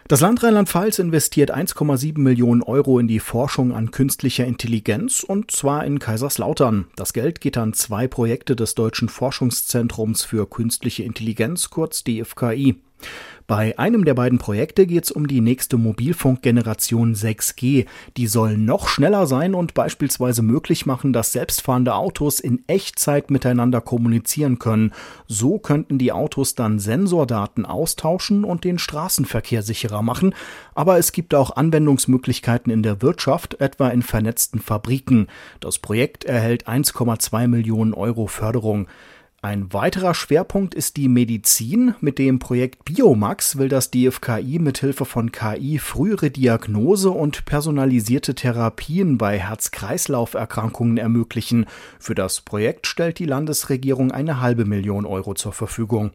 Das Land Rheinland-Pfalz investiert 1,7 Millionen Euro in die Forschung an künstlicher Intelligenz, und zwar in Kaiserslautern. Das Geld geht an 2 Projekte des Deutschen Forschungszentrums für künstliche Intelligenz, kurz DFKI. Bei einem der beiden Projekte geht es um die nächste Mobilfunkgeneration 6G. Die soll noch schneller sein und beispielsweise möglich machen, dass selbstfahrende Autos in Echtzeit miteinander kommunizieren können. So könnten die Autos dann Sensordaten austauschen und den Straßenverkehr sicherer machen. Aber es gibt auch Anwendungsmöglichkeiten in der Wirtschaft, etwa in vernetzten Fabriken. Das Projekt erhält 1,2 Millionen Euro Förderung. Ein weiterer Schwerpunkt ist die Medizin. Mit dem Projekt Biomax will das DFKI mithilfe von KI frühere Diagnose und personalisierte Therapien bei Herz-Kreislauf-Erkrankungen ermöglichen. Für das Projekt stellt die Landesregierung eine 500.000 Euro zur Verfügung.